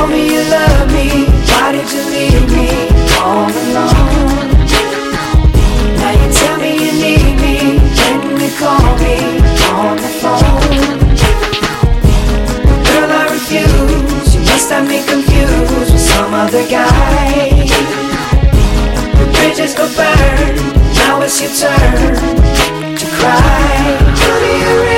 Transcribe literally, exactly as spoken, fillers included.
told me you love me, why did you leave me all alone? Now you tell me you need me, when you call me on the phone. Girl, I refuse, you must have me confused with some other guy. The bridges go burn, now it's your turn to cry. Tell me you're